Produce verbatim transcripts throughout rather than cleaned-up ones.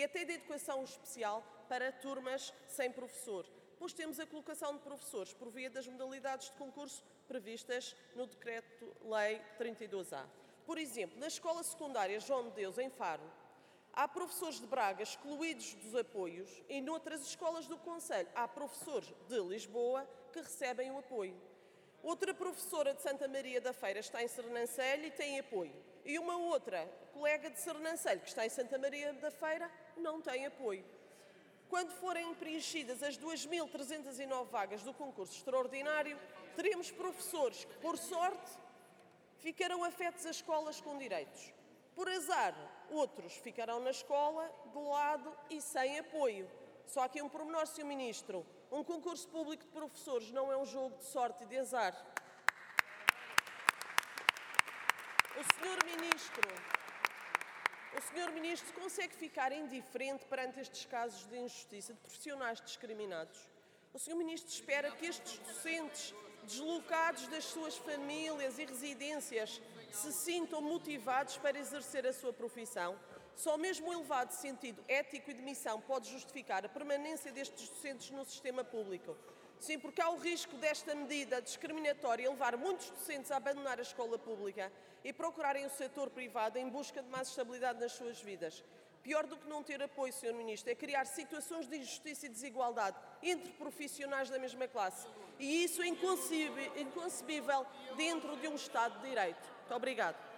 e até de educação especial para turmas sem professor. Depois temos a colocação de professores por via das modalidades de concurso previstas no Decreto-Lei trinta e dois A. Por exemplo, na Escola Secundária João de Deus, em Faro, há professores de Braga excluídos dos apoios e noutras escolas do Conselho há professores de Lisboa que recebem o apoio. Outra professora de Santa Maria da Feira está em Sernancelho e tem apoio. E uma outra colega de Sernancelho, que está em Santa Maria da Feira, não tem apoio. Quando forem preenchidas as duas mil trezentas e nove vagas do concurso extraordinário, teremos professores que, por sorte, ficarão afetos a escolas com direitos. Por azar, outros ficarão na escola, de lado e sem apoio. Só aqui um pormenor, senhor Ministro. Um concurso público de professores não é um jogo de sorte e de azar. O senhor Ministro, o senhor Ministro consegue ficar indiferente perante estes casos de injustiça de profissionais discriminados? O senhor Ministro espera que estes docentes, deslocados das suas famílias e residências, se sintam motivados para exercer a sua profissão? Só mesmo o elevado sentido ético e de missão pode justificar a permanência destes docentes no sistema público. Sim, porque há o risco desta medida discriminatória levar muitos docentes a abandonar a escola pública e procurarem o setor privado em busca de mais estabilidade nas suas vidas. Pior do que não ter apoio, senhor Ministro, é criar situações de injustiça e desigualdade entre profissionais da mesma classe. E isso é inconcebível dentro de um Estado de Direito. Muito obrigada.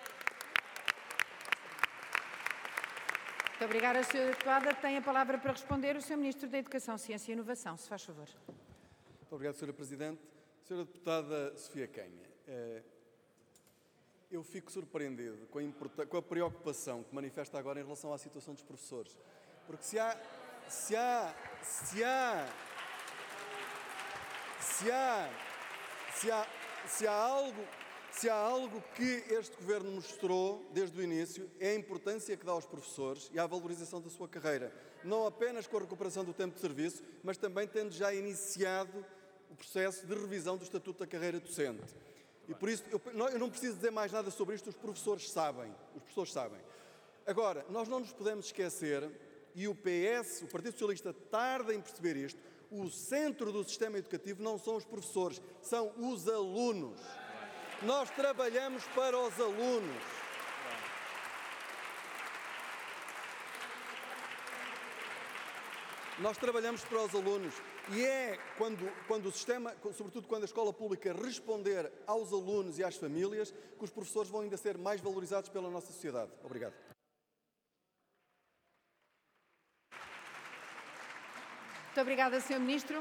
Muito obrigada, senhora Deputada. Tem a palavra para responder o senhor Ministro da Educação, Ciência e Inovação, se faz favor. Muito obrigado, senhora Presidente. Senhora Deputada Sofia Canha, eu fico surpreendido com a, com a preocupação que manifesta agora em relação à situação dos professores. Porque se há, se há, se há, se há, se há, se há algo... Se há algo que este Governo mostrou desde o início é a importância que dá aos professores e à valorização da sua carreira, não apenas com a recuperação do tempo de serviço, mas também tendo já iniciado o processo de revisão do Estatuto da Carreira Docente. E por isso, eu, eu não preciso dizer mais nada sobre isto, os professores sabem, os professores sabem. Agora, nós não nos podemos esquecer, e o P S, o Partido Socialista, tarda em perceber isto, o centro do sistema educativo não são os professores, são os alunos. Nós trabalhamos para os alunos. Nós trabalhamos para os alunos e é quando, quando o sistema, sobretudo quando a escola pública responder aos alunos e às famílias, que os professores vão ainda ser mais valorizados pela nossa sociedade. Obrigado. Muito obrigada, senhor Ministro.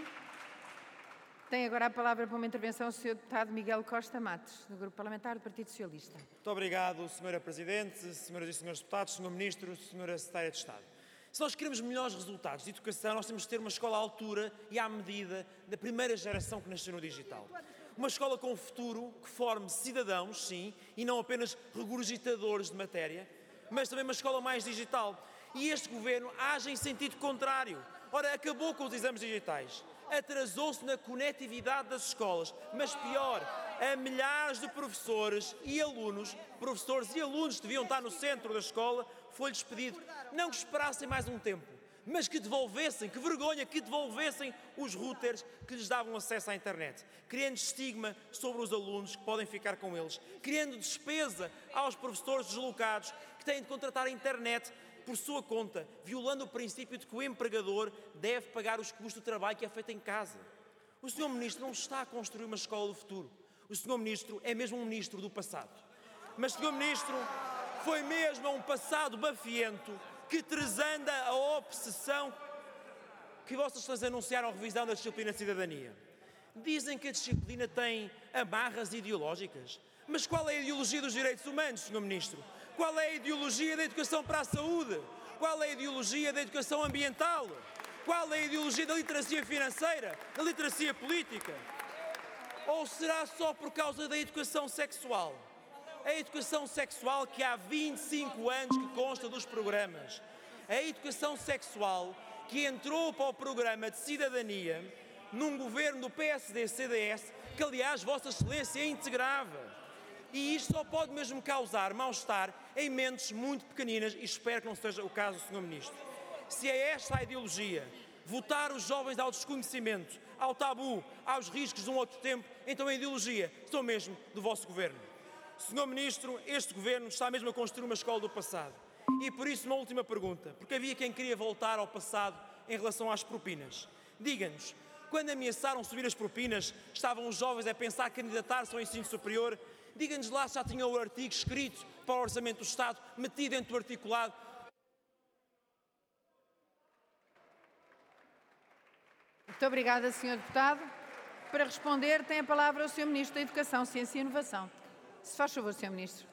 Tem agora a palavra para uma intervenção o senhor Deputado Miguel Costa Matos, do Grupo Parlamentar do Partido Socialista. Muito obrigado, senhora Presidente, senhoras e senhores deputados, senhor Ministro, senhora Secretária de Estado. Se nós queremos melhores resultados de educação, nós temos de ter uma escola à altura e à medida da primeira geração que nasceu no digital. Uma escola com futuro, que forme cidadãos, sim, e não apenas regurgitadores de matéria, mas também uma escola mais digital. E este Governo age em sentido contrário. Ora, acabou com os exames digitais. Atrasou-se na conectividade das escolas, mas pior, a milhares de professores e alunos, professores e alunos que deviam estar no centro da escola, foi-lhes pedido não que esperassem mais um tempo, mas que devolvessem, que vergonha, que devolvessem os routers que lhes davam acesso à internet, criando estigma sobre os alunos que podem ficar com eles, criando despesa aos professores deslocados que têm de contratar a internet por sua conta, violando o princípio de que o empregador deve pagar os custos do trabalho que é feito em casa. O senhor Ministro não está a construir uma escola do futuro. O senhor Ministro é mesmo um Ministro do passado. Mas, senhor Ministro, foi mesmo a um passado bafiento que tresanda a obsessão que Vossas Excelências anunciaram a revisão da disciplina de cidadania. Dizem que a disciplina tem amarras ideológicas. Mas qual é a ideologia dos direitos humanos, senhor Ministro? Qual é a ideologia da educação para a saúde? Qual é a ideologia da educação ambiental? Qual é a ideologia da literacia financeira, da literacia política? Ou será só por causa da educação sexual? A educação sexual que há vinte e cinco anos que consta dos programas. A educação sexual que entrou para o programa de cidadania num governo do P S D C D S, que aliás Vossa Excelência integrava. E isto só pode mesmo causar mal-estar em mentes muito pequeninas e espero que não seja o caso do senhor Ministro. Se é esta a ideologia, votar os jovens ao desconhecimento, ao tabu, aos riscos de um outro tempo, então a ideologia são mesmo do vosso governo. senhor Ministro, este governo está mesmo a construir uma escola do passado. E por isso uma última pergunta, porque havia quem queria voltar ao passado em relação às propinas. Diga-nos, quando ameaçaram subir as propinas, estavam os jovens a pensar candidatar-se ao ensino superior? Diga-nos lá se já tinham o artigo escrito para o Orçamento do Estado, metido dentro do articulado. Muito obrigada, senhor Deputado. Para responder, tem a palavra o senhor Ministro da Educação, Ciência e Inovação. Se faz favor, senhor Ministro.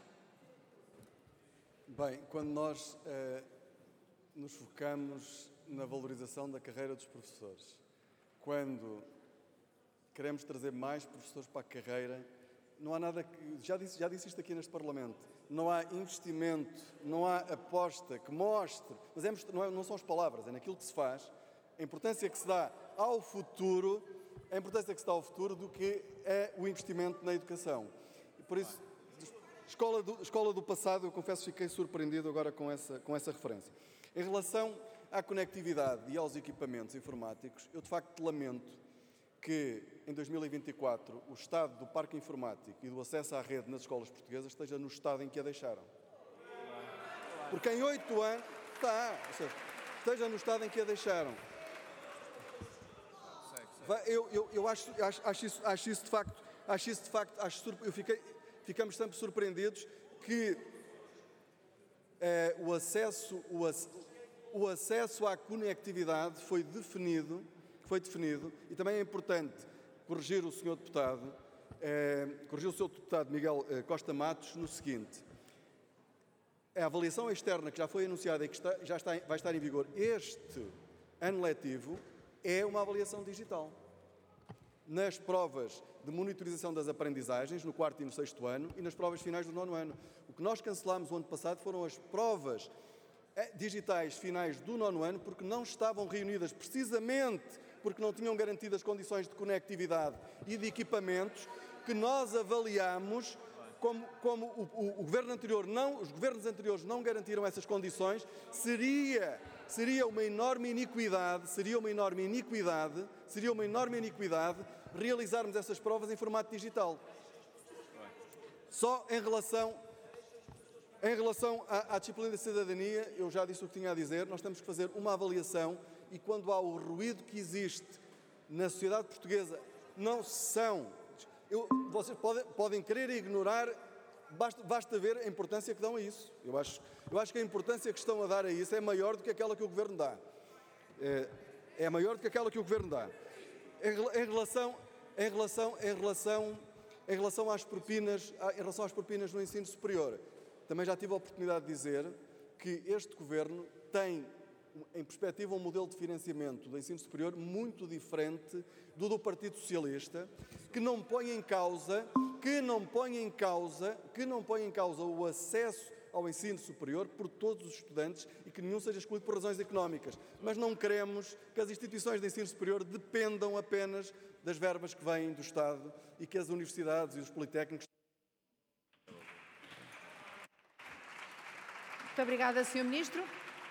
Bem, quando nós eh, nos focamos na valorização da carreira dos professores, quando queremos trazer mais professores para a carreira, não há nada que... Já disse, já disse isto aqui neste Parlamento. Não há investimento, não há aposta que mostre... Mas é, não, é, não são as palavras, é naquilo que se faz, a importância que se dá ao futuro, a importância que se dá ao futuro do que é o investimento na educação. E por isso, escola do, escola do passado, eu confesso que fiquei surpreendido agora com essa, com essa referência. Em relação à conectividade e aos equipamentos informáticos, eu de facto lamento que em dois mil e vinte e quatro o estado do parque informático e do acesso à rede nas escolas portuguesas esteja no estado em que a deixaram. Porque em oito anos... Está, ou seja, esteja no estado em que a deixaram. Eu, eu, eu acho, acho, acho, isso, acho isso de facto, acho isso de facto, acho, eu fiquei, ficamos sempre surpreendidos que eh, o, acesso, o, o acesso à conectividade foi definido, foi definido, e também é importante corrigir o senhor deputado, eh, corrigir o senhor deputado Miguel eh, Costa Matos no seguinte: a avaliação externa que já foi anunciada e que está, já está, vai estar em vigor este ano letivo é uma avaliação digital. Nas provas de monitorização das aprendizagens, no quarto e no sexto ano, e nas provas finais do nono ano. O que nós cancelámos o ano passado foram as provas digitais finais do nono ano, porque não estavam reunidas, precisamente porque não tinham garantidas condições de conectividade e de equipamentos, que nós avaliámos como, como o, o, o governo anterior não, os governos anteriores não garantiram essas condições. Seria... Seria uma enorme iniquidade, seria uma enorme iniquidade, seria uma enorme iniquidade realizarmos essas provas em formato digital. Só em relação, em relação à, à disciplina da cidadania, eu já disse o que tinha a dizer, nós temos que fazer uma avaliação e quando há o ruído que existe na sociedade portuguesa, não são... Eu, vocês podem, podem querer ignorar... Basta, basta ver a importância que dão a isso. Eu acho, eu acho que a importância que estão a dar a isso é maior do que aquela que o Governo dá. É, é maior do que aquela que o Governo dá. Em, em, relação, em, relação, em, relação, em relação às propinas, em relação às propinas no ensino superior, também já tive a oportunidade de dizer que este Governo tem, em perspectiva, um modelo de financiamento do ensino superior muito diferente do do Partido Socialista, que não põe em causa, que não põe em causa, que não põe em causa o acesso ao ensino superior por todos os estudantes e que nenhum seja excluído por razões económicas. Mas não queremos que as instituições de ensino superior dependam apenas das verbas que vêm do Estado e que as universidades e os politécnicos... Muito obrigada, senhor Ministro.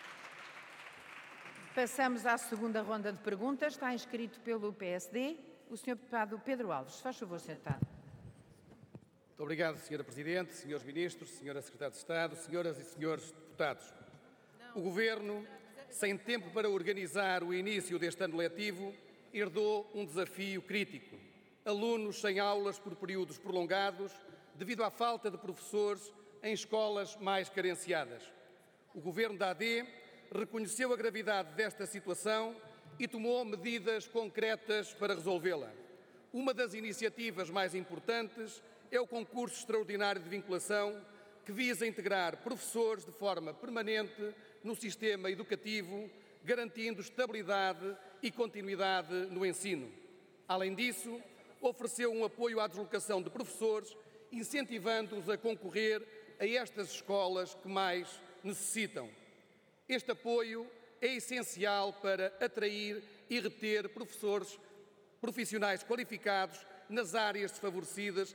Passamos à segunda ronda de perguntas. Está inscrito pelo P S D o senhor Deputado Pedro Alves. Faz favor, senhor Deputado. Muito obrigado, senhora Presidente, senhores Ministros, senhora Secretária de Estado, senhoras e senhores Deputados. O Governo, sem tempo para organizar o início deste ano letivo, herdou um desafio crítico. Alunos sem aulas por períodos prolongados, devido à falta de professores em escolas mais carenciadas. O Governo da A D reconheceu a gravidade desta situação e tomou medidas concretas para resolvê-la. Uma das iniciativas mais importantes é o concurso extraordinário de vinculação, que visa integrar professores de forma permanente no sistema educativo, garantindo estabilidade e continuidade no ensino. Além disso, ofereceu um apoio à deslocação de professores, incentivando-os a concorrer a estas escolas que mais necessitam. Este apoio é essencial para atrair e reter professores profissionais qualificados nas áreas desfavorecidas,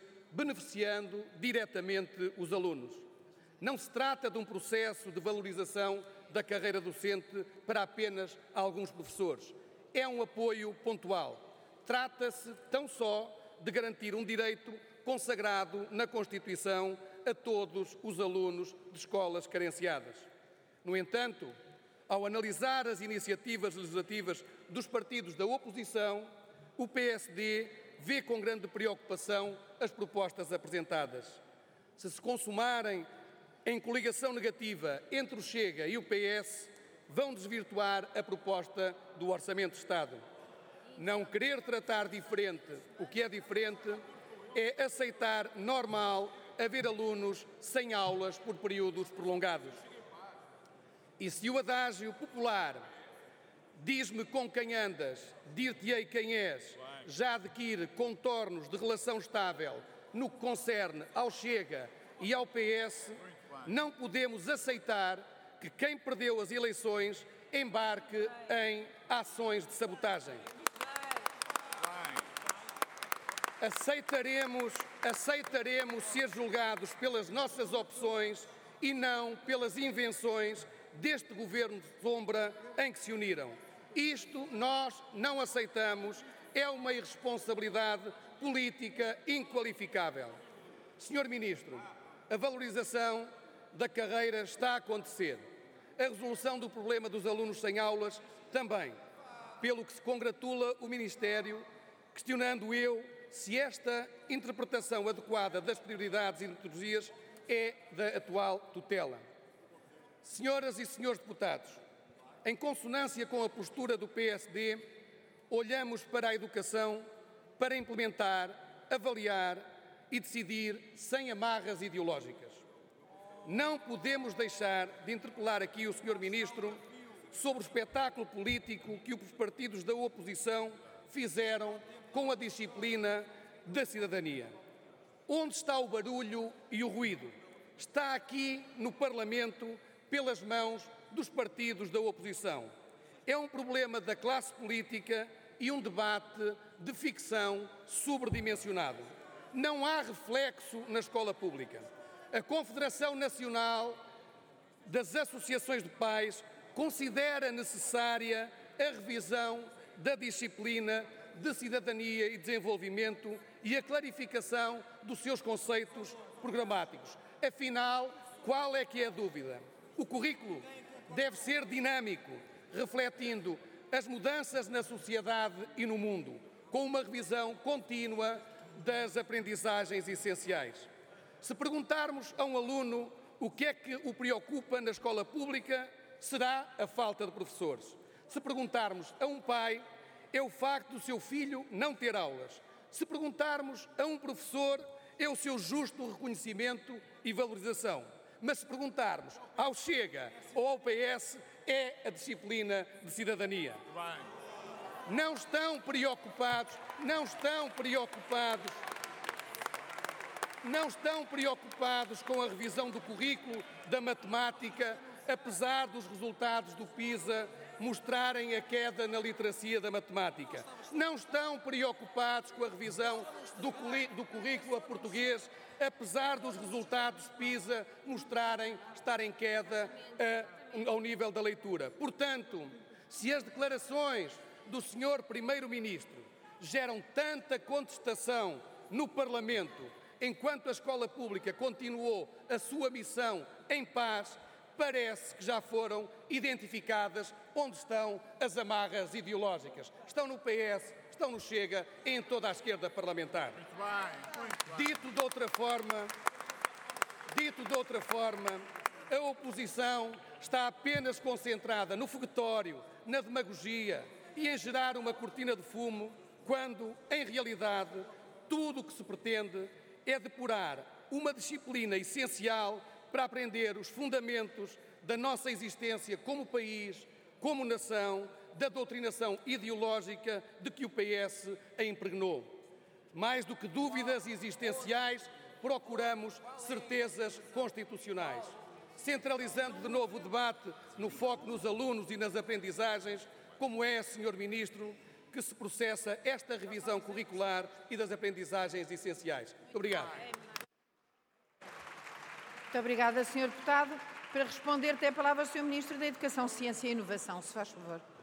beneficiando diretamente os alunos. Não se trata de um processo de valorização da carreira docente para apenas alguns professores. É um apoio pontual. Trata-se tão só de garantir um direito consagrado na Constituição a todos os alunos de escolas carenciadas. No entanto, ao analisar as iniciativas legislativas dos partidos da oposição, o P S D vê com grande preocupação as propostas apresentadas. Se se consumarem em coligação negativa entre o Chega e o P S, vão desvirtuar a proposta do Orçamento de Estado. Não querer tratar diferente o que é diferente é aceitar normal haver alunos sem aulas por períodos prolongados. E se o adágio popular diz-me com quem andas, dir-te-ei quem és, já adquire contornos de relação estável no que concerne ao Chega e ao P S, não podemos aceitar que quem perdeu as eleições embarque em ações de sabotagem. Aceitaremos, aceitaremos ser julgados pelas nossas opções e não pelas invenções deste governo de sombra em que se uniram. Isto nós não aceitamos, é uma irresponsabilidade política inqualificável. senhor Ministro, a valorização da carreira está a acontecer. A resolução do problema dos alunos sem aulas também, pelo que se congratula o Ministério, questionando eu se esta interpretação adequada das prioridades e metodologias é da atual tutela. Senhoras e senhores deputados, em consonância com a postura do P S D, olhamos para a educação para implementar, avaliar e decidir sem amarras ideológicas. Não podemos deixar de interpelar aqui o senhor Ministro sobre o espetáculo político que os partidos da oposição fizeram com a disciplina da cidadania. Onde está o barulho e o ruído? Está aqui no Parlamento pelas mãos dos partidos da oposição. É um problema da classe política e um debate de ficção sobredimensionado. Não há reflexo na escola pública. A Confederação Nacional das Associações de Pais considera necessária a revisão da disciplina de cidadania e desenvolvimento e a clarificação dos seus conceitos programáticos. Afinal, qual é que é a dúvida? O currículo deve ser dinâmico, refletindo as mudanças na sociedade e no mundo, com uma revisão contínua das aprendizagens essenciais. Se perguntarmos a um aluno o que é que o preocupa na escola pública, será a falta de professores. Se perguntarmos a um pai, é o facto do seu filho não ter aulas. Se perguntarmos a um professor, é o seu justo reconhecimento e valorização. Mas se perguntarmos ao Chega ou ao P S, é a disciplina de cidadania. Não estão preocupados, não estão preocupados, não estão preocupados com a revisão do currículo da matemática, apesar dos resultados do PISA mostrarem a queda na literacia da matemática. Não estão preocupados com a revisão do, do currículo a português, apesar dos resultados PISA mostrarem estar em queda a, ao nível da leitura. Portanto, se as declarações do senhor Primeiro-Ministro geram tanta contestação no Parlamento, enquanto a escola pública continuou a sua missão em paz, parece que já foram identificadas onde estão as amarras ideológicas. Estão no P S, estão no Chega e em toda a esquerda parlamentar. Muito bem, muito bem. Dito de outra forma, dito de outra forma, a oposição está apenas concentrada no foguetório, na demagogia e em gerar uma cortina de fumo, quando, em realidade, tudo o que se pretende é depurar uma disciplina essencial para aprender os fundamentos da nossa existência como país, como nação, da doutrinação ideológica de que o P S a impregnou. Mais do que dúvidas existenciais, procuramos certezas constitucionais. Centralizando de novo o debate no foco nos alunos e nas aprendizagens, como é, senhor Ministro, que se processa esta revisão curricular e das aprendizagens essenciais. Muito obrigado. Muito obrigada, senhor Deputado. Para responder, tem a palavra o senhor Ministro da Educação, Ciência e Inovação, se faz favor.